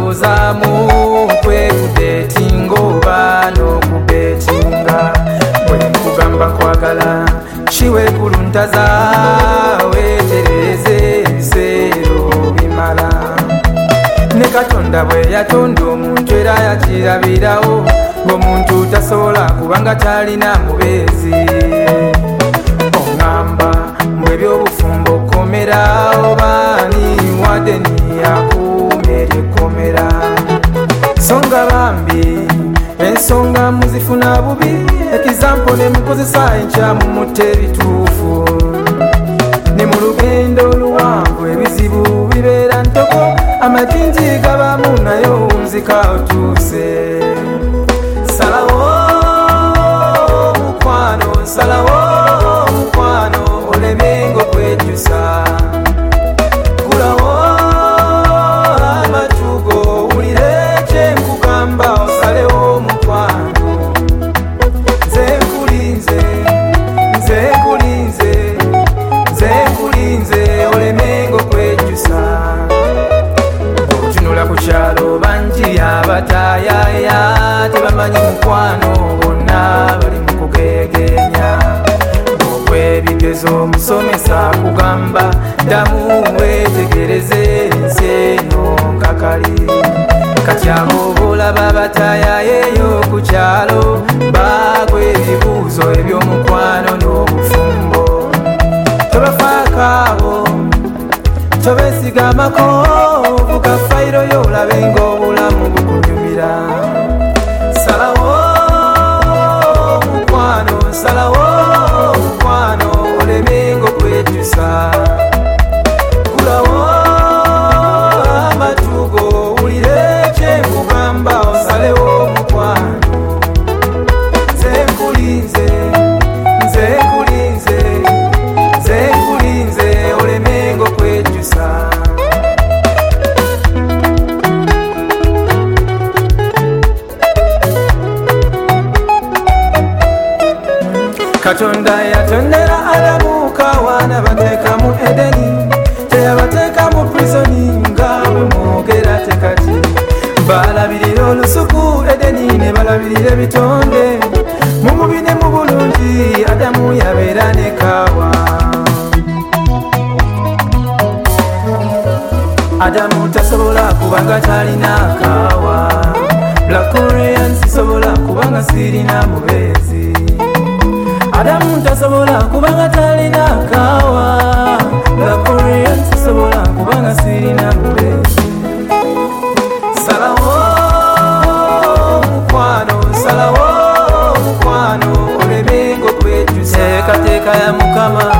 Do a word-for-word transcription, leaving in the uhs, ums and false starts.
olowoozamu kwekudetinga oba n'okubetinga. Bwe nkugamba kwagala kiwe kuluntaza weetereze ebiseera bimala. Ne Katonda bwe yatonda omuntu era yakirabirawo ng'omuntu tasobola kubanga talina mubeezi. Oŋŋamba mbwe ebyobufumbo komera obaani wadde niyakuuma eryekomera. Songa bambi ensonga muzifuna bubi ekizampo ne mukozesa enkyamu mutta ebituufu. Ne mu lugendo oluwanvu ebizibu bibeera ntoko amajinji gabamu naye owunzika otuuse. Salawo mukwano salawo mukwano olemenga okwejusa. Gulawo amatugo wulire kyenkugamba osalewo mukwano. Nze nkulinze nze nkulinze nze nkulinze olemenga okwejusa. Otunula ku kyalo bangi abatayaaya tebamanyi mukwano bonna bali mu kugeegenya. Okwebigezo omusomesa kugamba ddamu weetegereze ensi eno nkakali. Kati abo boolaba bataayayeeyo ku kyalo baagwa ebibuuzo eby'omukwano n'obufumbo. Tobafaako abo tobeesigamako vuga fayiro yo olabe ng'obulamu bukunyumira. Salawo mukwano salawo mukwano olemenga okwejusa. Gulawo amatugo wulire kyenkugamba osalewo mukwano. Nze nkulinze nze nkulinze nze nkulinze olemenga okwejusa. Katonda yatondera Adamu kawana bateeka mu Edeni, teyabateeka mu prisoni nga bwe mwogera tekati. Balabirira olusuku Edeni ne balabirira ebitonde, mu bubi ne mu bulungi Adamu yabeera ne Kaawa. Adamu tasobola kubanga talina Kaawa. Black Korean sisobola kubanga sirina mubeezi. Adamu tasobola kubanga talina Kaawa. Black Korean sisobola kubanga sirina mubeezi. Salawo mukwano salawo mukwano olemenga okwejusa. Teekateeka ya Mukama